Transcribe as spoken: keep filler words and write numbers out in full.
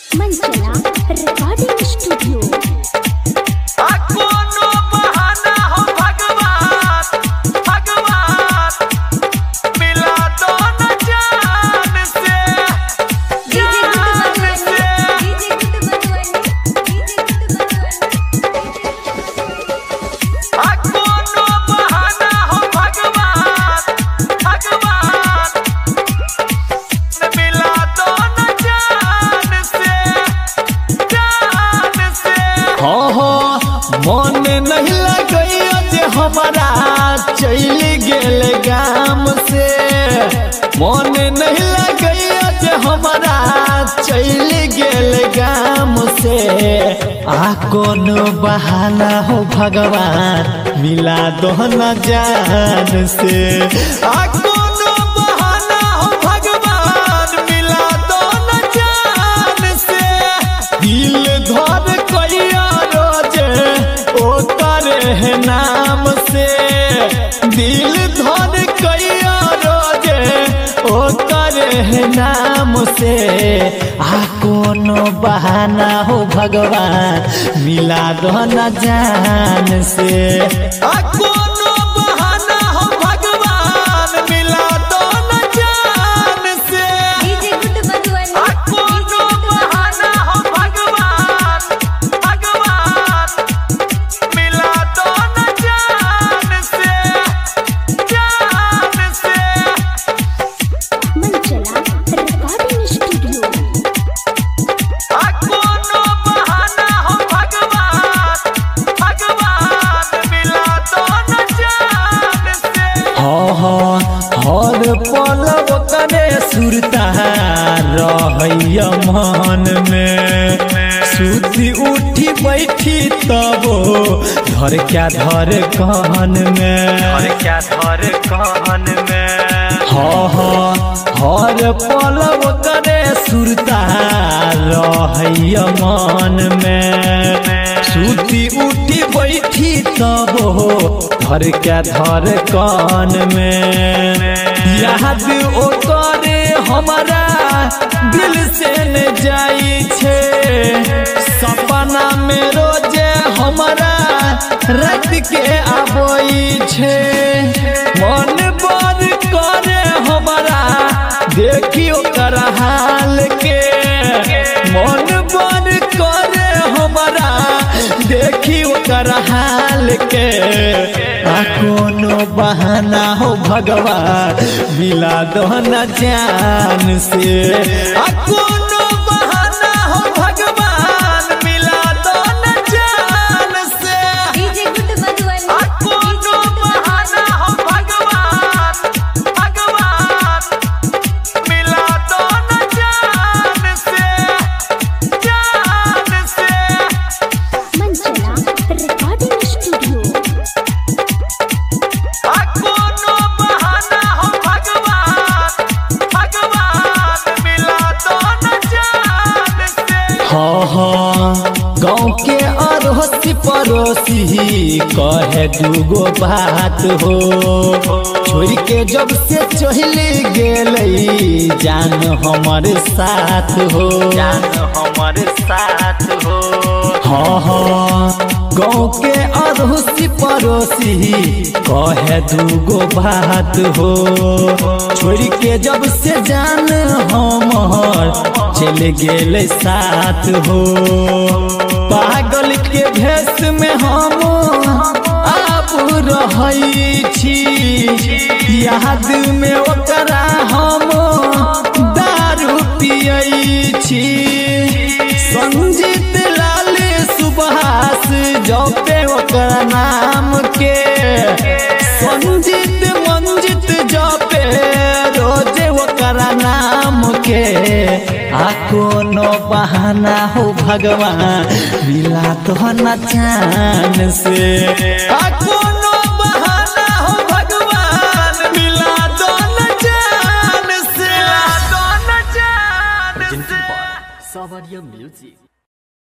मंचला recording studio. मन नहीं लगैया जे हमारा चल गेल गाम से, मन नहीं लगैया जे हमारा चल गेल गाम से। आ कोनो बहाना हो भगवान मिला दो न जान से, आ कोनो बहाना हो भगवान मिला दो न जान से। दिल धर कैया है नाम से, दिल धर कैया रोजे ओ करे है नाम से। आ कोनो बहाना हो भगवान मिला दो न जान से, आ कोनो बहाना हो भगवान मिला दो न जान से। आ कोनो बहाना हो भगवान भगवान मिला दो न जान से जान से। मंचला रिकॉर्डिंग स्टूडियो। आ कोनो बहाना हो भगवान भगवान मिला दो न जान से। हाँ हाँ हर पल करे सुरता रहैया मन में, सुती उठी बैठी तबो धर क्या धर कान में, धर क्या धर कान में। हाँ हाँ हर पल करे सुरता रहैया मन में, सुती उठी बैठी तबो धर क्या धर कान में। याद ओ करे हमारा दिल से न जाई छे, सपना में रोजे हमारा रात के आबई छे। मन बड़ करे हमारा देखियो कर हाल के, मन बड़ करे हमारा देखियो कर हाल के। आ कोनो बहाना हो भगवान मिला दो न जान से, आ कोनो बहाना हो भगवान मिला दो न जान से। आ कोनो बहाना हो भगवान भगवान मिला दो न जान से जान से। मंचला रिकॉर्डिंग स्टूडियो। आ कोनो बहाना हो भगवान भगवान मिला दो न जान से। हाँ हाँ गाँव के अड़ोसी पड़ोसी कहे दूगो बात हो, छोड़ के जब से चली गेलई जान हमारे साथ हो, जान हमारे साथ हो। हाँ हाँ गाँव के अड़ोसी पड़ोसी कहे दूगो बात हो, छोड़ के जब से जान हमार चले गेले साथ हो। पागल के भेष में हम आप रहई छी, याद में ओकरा हम दारू पियई छी। संजीत लाल सुभाष जपे ओकरा नाम के, संजीत मंजित जपे रोजे ओकरा नाम के। आ कोनो बहाना हो भगवान मिला दो न जान से, आ कोनो बहाना हो भगवान मिला दो न जान से, दो न जान से। Savaria Music।